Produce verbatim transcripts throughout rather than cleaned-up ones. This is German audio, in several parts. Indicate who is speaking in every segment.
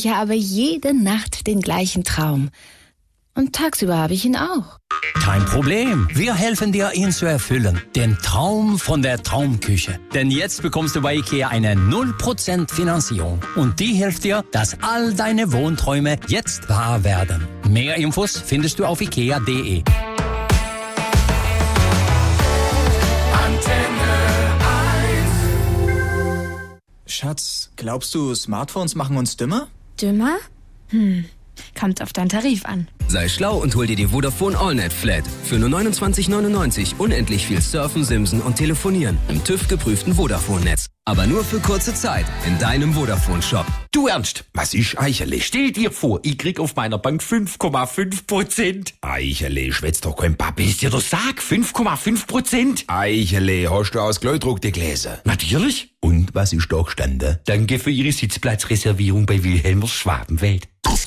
Speaker 1: ich ja aber jede Nacht den gleichen Traum. Und tagsüber habe ich ihn auch.
Speaker 2: Kein Problem. Wir helfen dir, ihn zu erfüllen. Den Traum von der Traumküche. Denn jetzt bekommst du bei IKEA eine null Prozent Finanzierung. Und die hilft dir, dass all deine Wohnträume jetzt wahr werden. Mehr Infos findest du auf ikea punkt de.
Speaker 3: Schatz, glaubst du, Smartphones machen uns dümmer?
Speaker 4: Dümmer? Hm, kommt auf deinen Tarif an.
Speaker 5: Sei schlau und hol dir die Vodafone AllNet Flat. Für nur neunundzwanzig neunundneunzig unendlich viel surfen, simsen und telefonieren im TÜV-geprüften Vodafone-Netz. Aber nur für kurze Zeit in deinem Vodafone-Shop.
Speaker 6: Du Ernst, was ist Eichele? Stell dir vor, ich krieg auf meiner Bank fünf Komma fünf Prozent. Eichele, schwätz doch kein Papi, ist dir doch sag, fünf Komma fünf Prozent. Eichele, hast du aus Kleudruck die Gläser? Natürlich. Und was ist da gestanden? Danke für Ihre Sitzplatzreservierung bei Wilhelmers Schwabenwelt.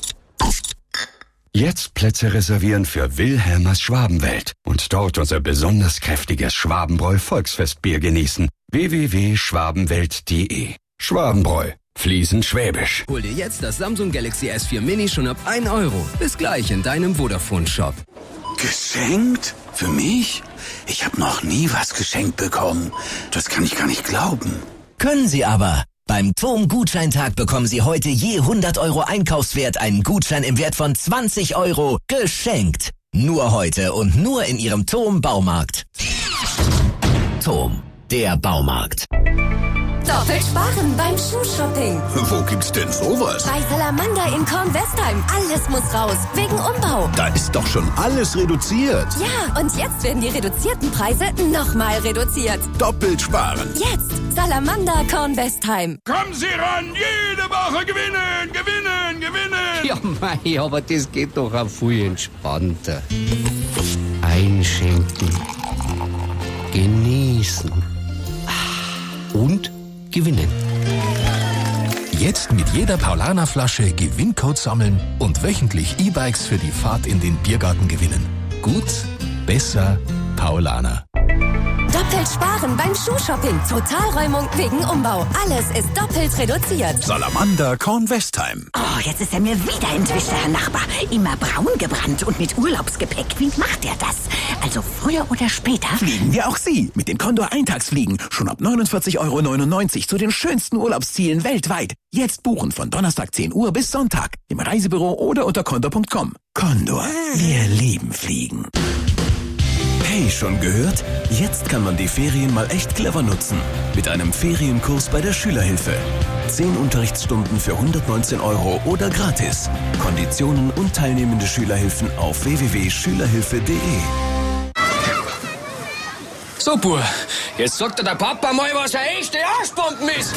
Speaker 7: Jetzt Plätze reservieren für Wilhelmers Schwabenwelt und dort unser besonders kräftiges Schwabenbräu Volksfestbier genießen. w w w punkt schwabenwelt punkt de. Schwabenbräu. Fließend Schwäbisch.
Speaker 5: Hol dir jetzt das Samsung Galaxy S vier Mini schon ab ein Euro. Bis gleich in deinem Vodafone-Shop.
Speaker 8: Geschenkt? Für mich? Ich habe noch nie was geschenkt bekommen. Das kann ich gar nicht glauben.
Speaker 9: Können Sie aber. Beim T O M Gutscheintag bekommen Sie heute je hundert Euro Einkaufswert einen Gutschein im Wert von zwanzig Euro geschenkt. Nur heute und nur in Ihrem T O M Baumarkt. T O M, der Baumarkt.
Speaker 10: Doppelt sparen beim Schuhshopping.
Speaker 8: Wo gibt's denn sowas?
Speaker 10: Bei Salamander in Kornwestheim. Alles muss raus, wegen Umbau.
Speaker 8: Da ist doch schon alles reduziert.
Speaker 10: Ja, und jetzt werden die reduzierten Preise nochmal reduziert.
Speaker 8: Doppelt sparen.
Speaker 10: Jetzt Salamander Kornwestheim.
Speaker 11: Kommen Sie ran, jede Woche gewinnen, gewinnen, gewinnen.
Speaker 12: Ja, mei, aber das geht doch auch viel entspannter. Einschenken, genießen und gewinnen.
Speaker 13: Jetzt mit jeder Paulaner-Flasche Gewinncode sammeln und wöchentlich E-Bikes für die Fahrt in den Biergarten gewinnen. Gut, besser, Paulaner.
Speaker 10: Doppelt sparen beim Schuhshopping. Totalräumung wegen Umbau. Alles ist doppelt reduziert.
Speaker 8: Salamander Kornwestheim.
Speaker 14: Oh, jetzt ist er mir wieder entwischt, der Herr Nachbar. Immer braun gebrannt und mit Urlaubsgepäck. Wie macht er das? Also früher oder später...
Speaker 15: Fliegen wir auch Sie mit den Condor Eintagsfliegen. Schon ab neunundvierzig Euro neunundneunzig zu den schönsten Urlaubszielen weltweit. Jetzt buchen von Donnerstag zehn Uhr bis Sonntag. Im Reisebüro oder unter condor punkt com. Condor, wir lieben Fliegen.
Speaker 16: Hey, schon gehört? Jetzt kann man die Ferien mal echt clever nutzen. Mit einem Ferienkurs bei der Schülerhilfe. Zehn Unterrichtsstunden für hundertneunzehn Euro oder gratis. Konditionen und teilnehmende Schülerhilfen auf w w w punkt schülerhilfe punkt de.
Speaker 12: So, Bur, jetzt sagt dir der Papa mal, was eine echte Arschbomben ist.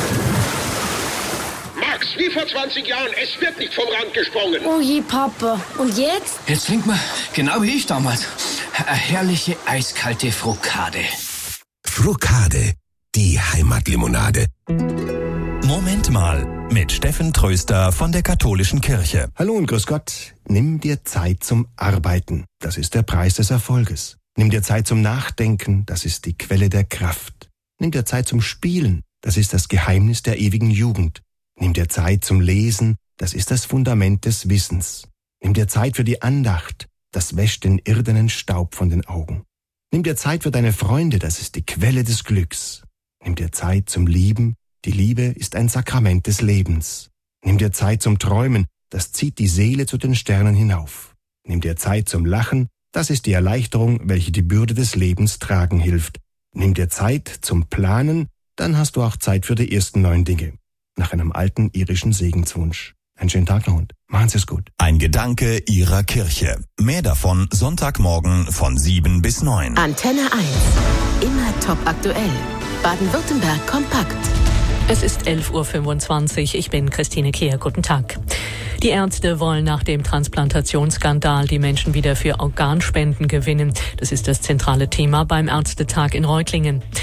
Speaker 17: Max, wie vor zwanzig Jahren, es wird nicht vom Rand gesprungen.
Speaker 4: Oh je, Papa. Und jetzt?
Speaker 12: Jetzt trinkt man, genau wie ich damals, eine herrliche eiskalte Frokade.
Speaker 18: Frokade, die Heimatlimonade.
Speaker 19: Moment mal, mit Steffen Tröster von der Katholischen Kirche.
Speaker 20: Hallo und grüß Gott. Nimm dir Zeit zum Arbeiten. Das ist der Preis des Erfolges. Nimm dir Zeit zum Nachdenken. Das ist die Quelle der Kraft. Nimm dir Zeit zum Spielen. Das ist das Geheimnis der ewigen Jugend. Nimm dir Zeit zum Lesen. Das ist das Fundament des Wissens. Nimm dir Zeit für die Andacht. Das wäscht den irdenen Staub von den Augen. Nimm dir Zeit für deine Freunde. Das ist die Quelle des Glücks. Nimm dir Zeit zum Lieben. Die Liebe ist ein Sakrament des Lebens. Nimm dir Zeit zum Träumen. Das zieht die Seele zu den Sternen hinauf. Nimm dir Zeit zum Lachen. Das ist die Erleichterung, welche die Bürde des Lebens tragen hilft. Nimm dir Zeit zum Planen. Dann hast du auch Zeit für die ersten neun Dinge. Nach einem alten irischen Segenswunsch. Einen schönen Tag noch und machen Sie es gut.
Speaker 19: Ein Gedanke Ihrer Kirche. Mehr davon Sonntagmorgen von sieben bis neun.
Speaker 21: Antenne eins. Immer top aktuell. Baden-Württemberg kompakt.
Speaker 22: Es ist elf Uhr fünfundzwanzig. Ich bin Christine Kehr. Guten Tag. Die Ärzte wollen nach dem Transplantationsskandal die Menschen wieder für Organspenden gewinnen. Das ist das zentrale Thema beim Ärztetag in Reutlingen.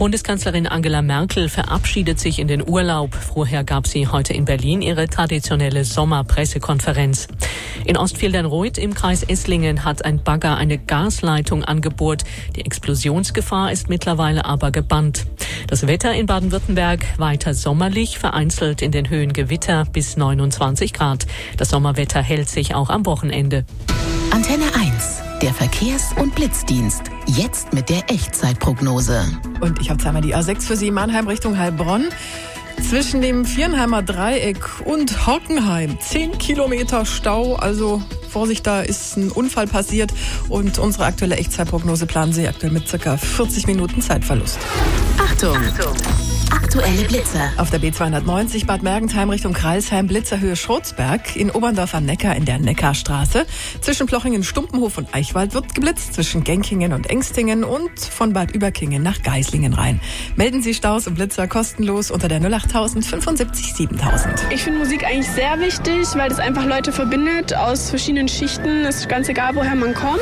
Speaker 22: Bundeskanzlerin Angela Merkel verabschiedet sich in den Urlaub. Vorher gab sie heute in Berlin ihre traditionelle Sommerpressekonferenz. In Ostfildernreuth im Kreis Esslingen hat ein Bagger eine Gasleitung angebohrt. Die Explosionsgefahr ist mittlerweile aber gebannt. Das Wetter in Baden-Württemberg weiter sommerlich, vereinzelt in den Höhen Gewitter bis neunundzwanzig Grad. Das Sommerwetter hält sich auch am Wochenende.
Speaker 21: Antenne eins, der Verkehrs- und Blitzdienst. Jetzt mit der Echtzeitprognose.
Speaker 1: Und ich habe zweimal die A sechs für Sie, Mannheim Richtung Heilbronn. Zwischen dem Viernheimer Dreieck und Hockenheim zehn Kilometer Stau. Also Vorsicht, da ist ein Unfall passiert. Und unsere aktuelle Echtzeitprognose planen Sie aktuell mit ca. vierzig Minuten Zeitverlust.
Speaker 21: Achtung! Achtung. Aktuelle Blitze.
Speaker 1: Auf der B zweihundertneunzig Bad Mergentheim Richtung Kreilsheim, Blitzerhöhe Schrotzberg. In Oberndorf am Neckar in der Neckarstraße. Zwischen Plochingen, Stumpenhof und Eichwald wird geblitzt. Zwischen Genkingen und Engstingen und von Bad Überkingen nach Geislingen rein. Melden Sie Staus und Blitzer kostenlos unter der null acht null null fünfundsiebzig siebentausend.
Speaker 2: Ich finde Musik eigentlich sehr wichtig, weil das einfach Leute verbindet aus verschiedenen Schichten. Es ist ganz egal, woher man kommt.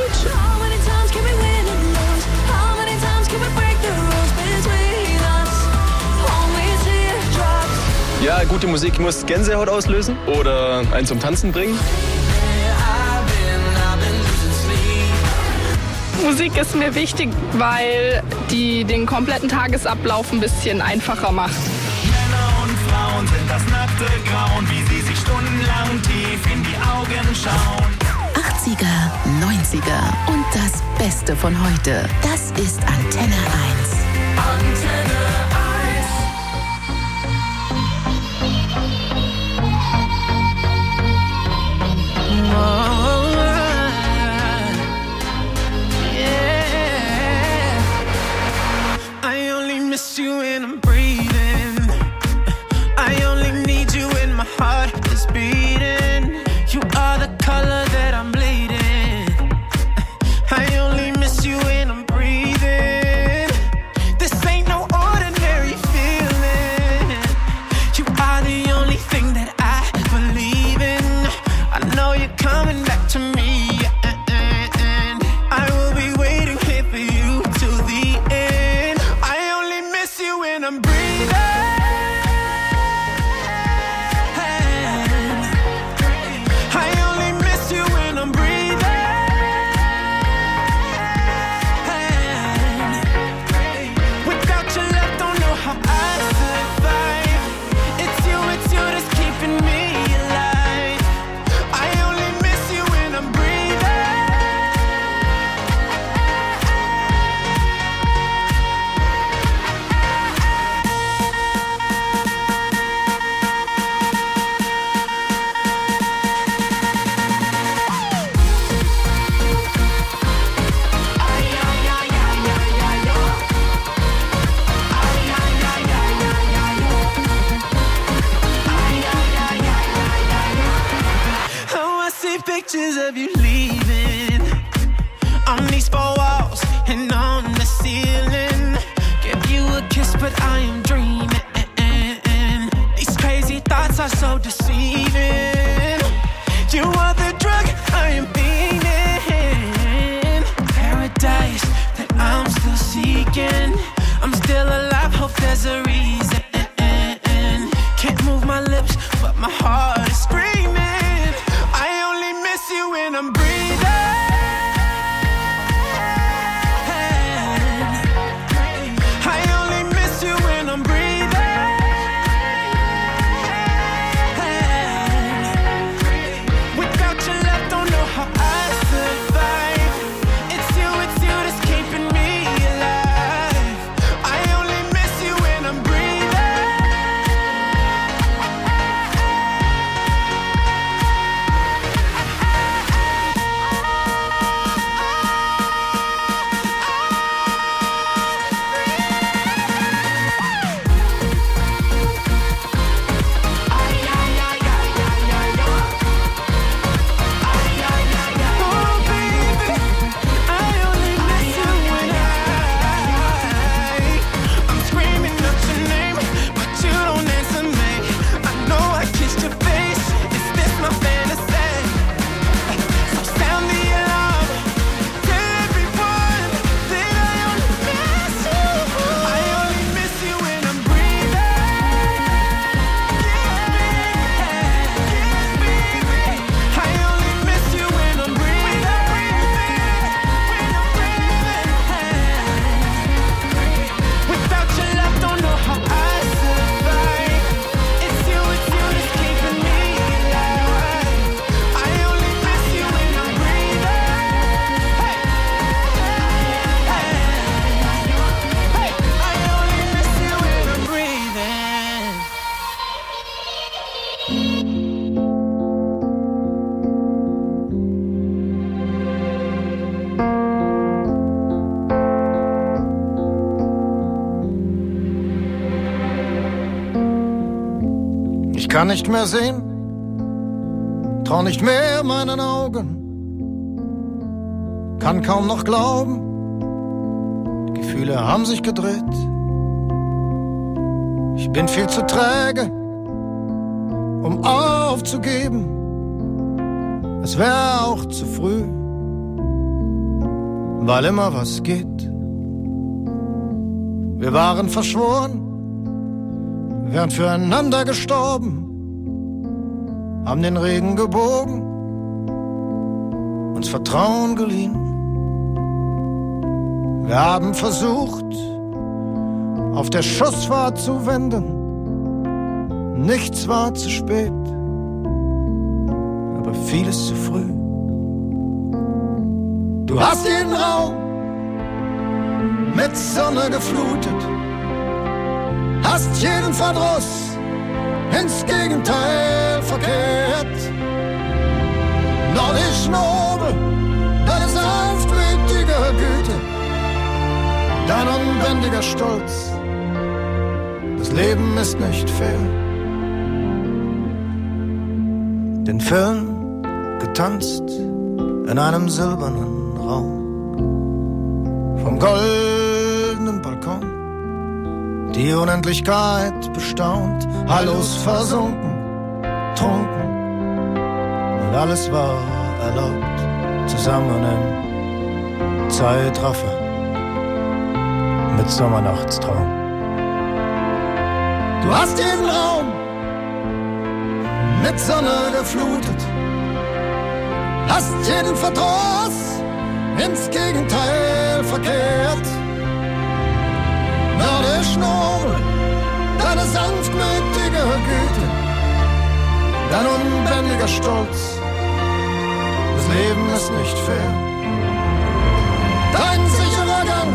Speaker 23: Ja, gute Musik muss Gänsehaut auslösen oder einen zum Tanzen bringen.
Speaker 2: Musik ist mir wichtig, weil die den kompletten Tagesablauf ein bisschen einfacher macht.
Speaker 24: Männer und Frauen sind das nackte Grauen, wie sie sich stundenlang tief in die Augen schauen.
Speaker 21: achtziger, neunziger und das Beste von heute. Das ist Antenne eins.
Speaker 24: Antenne Oh, yeah. I only miss you when I'm breathing. I only need you when my heart is beating. You are the color that I'm bleeding. I only miss you when I'm breathing. This ain't no ordinary feeling. You are the only thing that I believe in. I know you're coming back to me, and I will be waiting here for you till the end. I only miss you when I'm breathing. I only miss you when I'm breathing. Without your love, don't know how I survive. It's you, it's you that's keeping me alive. I only miss you when I'm breathing. Oh, I see pictures of you leaving on these four walls and on the ceiling. Give you a kiss, but I am dreaming. These crazy thoughts are so deceiving. You are the drug I am feeding. Paradise that I'm still seeking. I'm still alive, hope there's a reason. Can't move my lips, but my heart is screaming. I only miss you when I'm breathing. I only miss you when I'm breathing. Without your love, don't know how I survive. It's you, it's you that's keeping me alive. I only miss you when I'm breathing.
Speaker 3: kann nicht mehr sehen, trau nicht mehr meinen Augen, kann kaum noch glauben, die Gefühle haben sich gedreht. Ich bin viel zu träge, um aufzugeben, es wäre auch zu früh, weil immer was geht. Wir waren verschworen, wären füreinander gestorben, haben den Regen gebogen, uns Vertrauen geliehen. Wir haben versucht, auf der Schussfahrt zu wenden, nichts war zu spät, aber vieles zu früh. Du hast jeden Raum mit Sonne geflutet, hast jeden Verdruss ins Gegenteil verkehrt. Nordisch nobel, deine sanftmütige Güte, dein unbändiger Stolz, das Leben ist nicht fair. Den Film getanzt in einem silbernen Raum, vom goldenen Balkon, die Unendlichkeit bestaunt, hallos versunken, trunken, und alles war erlaubt, zusammen im Zeitraffer mit Sommernachtstraum. Du hast jeden Raum mit Sonne geflutet, hast jeden Verdruss ins Gegenteil verkehrt. Nordisch nobel, deine sanftmütige Güte, dein unbändiger Stolz, das Leben ist nicht fair. Dein sicherer Gang,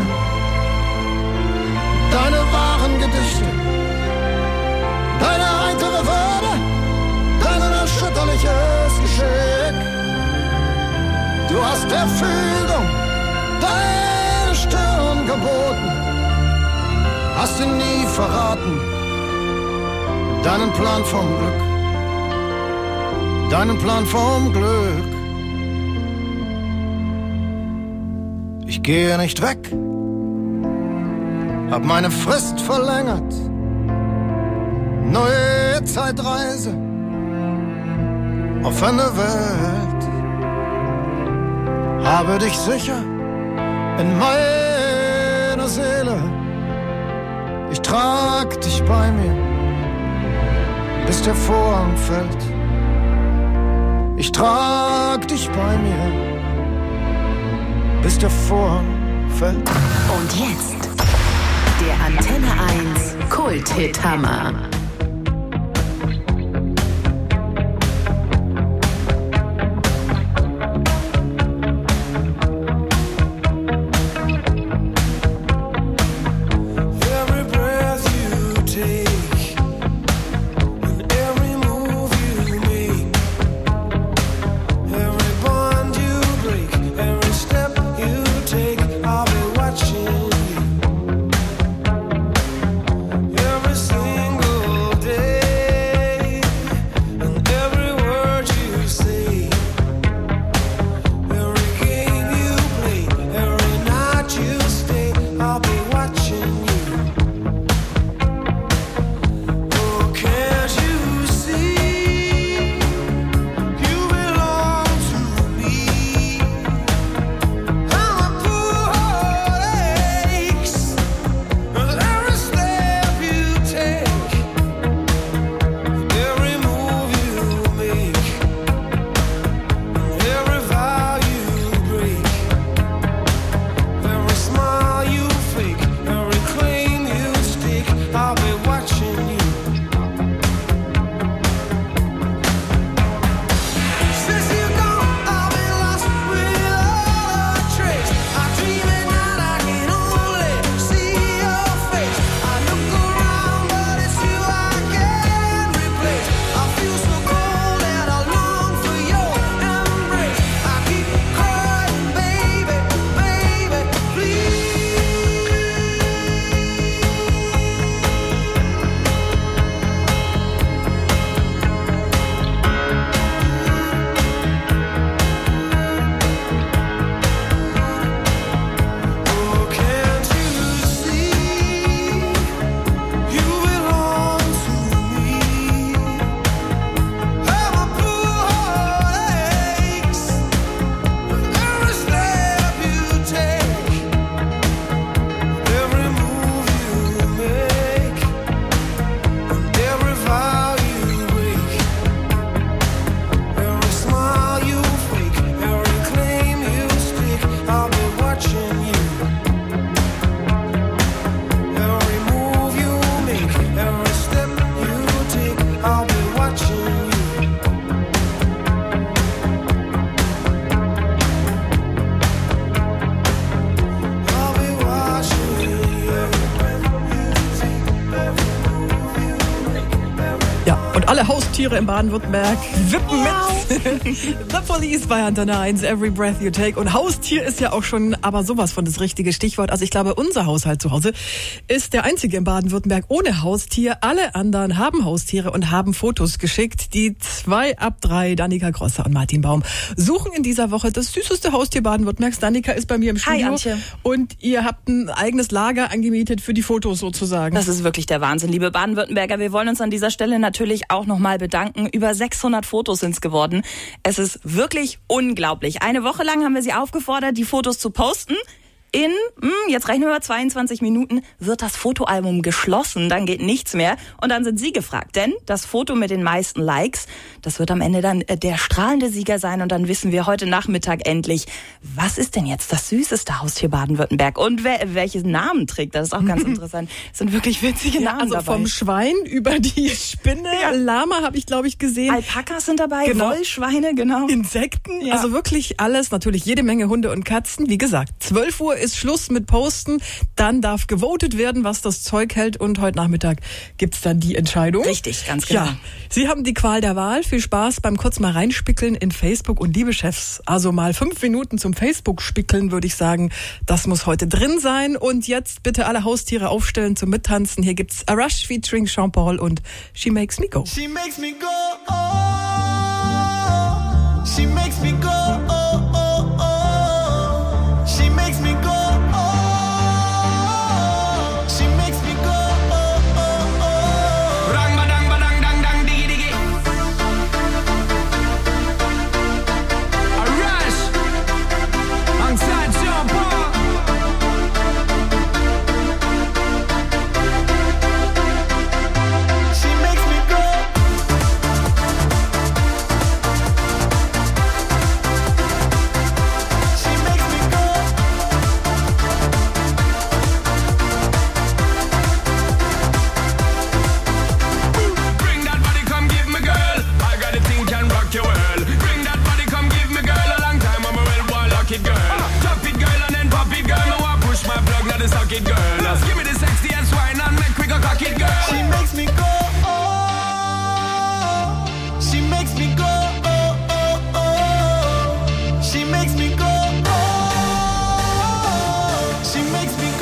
Speaker 3: deine wahren Gedichte, deine heitere Würde, dein unerschütterliches Geschick. Du hast der Fügung deine Stirn geboten, hast ihn nie verraten, deinen Plan vom Glück, deinen Plan vom Glück. Ich gehe nicht weg, hab meine Frist verlängert, neue Zeitreise, offene Welt, habe dich sicher in meiner Seele, ich trag dich bei mir, bis der Vorhang fällt, ich trag dich bei mir, bis der Vorhang fällt.
Speaker 21: Und jetzt der Antenne eins Kult-Hit-Hammer.
Speaker 24: Every single
Speaker 1: Und alle Haustiere in Baden-Württemberg wippen mit. The Police bei Antenne eins, Every Breath You Take. Und Haustier ist ja auch schon aber sowas von das richtige Stichwort. Also ich glaube, unser Haushalt zu Hause ist der einzige in Baden-Württemberg ohne Haustier. Alle anderen haben Haustiere und haben Fotos geschickt. Die zwei ab drei, Danica Grosser und Martin Baum, suchen in dieser Woche das süßeste Haustier Baden-Württembergs. Danica ist bei mir im Studio.
Speaker 5: Hi, Antje.
Speaker 1: Und ihr habt ein eigenes Lager angemietet für die Fotos sozusagen.
Speaker 5: Das ist wirklich der Wahnsinn, liebe Baden-Württemberger. Wir wollen uns an dieser Stelle natürlich auch nochmal bedanken. Über sechshundert Fotos sind es geworden. Es ist wirklich unglaublich. Eine Woche lang haben wir Sie aufgefordert, die Fotos zu posten. In, jetzt rechnen wir mal, zweiundzwanzig Minuten wird das Fotoalbum geschlossen, dann geht nichts mehr. Und dann sind Sie gefragt, denn das Foto mit den meisten Likes, das wird am Ende dann der strahlende Sieger sein. Und dann wissen wir heute Nachmittag endlich, was ist denn jetzt das süßeste Haustier Baden-Württemberg? Und wer, welchen Namen trägt? Das ist auch ganz interessant. Es sind wirklich witzige
Speaker 1: ja,
Speaker 5: Namen
Speaker 1: also
Speaker 5: dabei.
Speaker 1: Vom Schwein über die Spinne, ja. Lama habe ich, glaube ich, gesehen.
Speaker 5: Alpakas sind dabei,
Speaker 1: genau.
Speaker 5: Wollschweine, genau.
Speaker 1: Insekten,
Speaker 5: ja.
Speaker 1: Also wirklich alles. Natürlich jede Menge Hunde und Katzen. Wie gesagt, zwölf Uhr ist Schluss mit Posten. Dann darf gewotet werden, was das Zeug hält. Und heute Nachmittag gibt's dann die Entscheidung.
Speaker 5: Richtig, ganz genau.
Speaker 1: Ja, Sie haben die Qual der Wahl. Viel Spaß beim kurz mal reinspickeln in Facebook. Und liebe Chefs, also mal fünf Minuten zum Facebook-Spickeln, würde ich sagen, das muss heute drin sein. Und jetzt bitte alle Haustiere aufstellen zum Mittanzen. Hier gibt's A Rush featuring Sean Paul und She Makes Me Go.
Speaker 24: She makes me go, oh, she makes me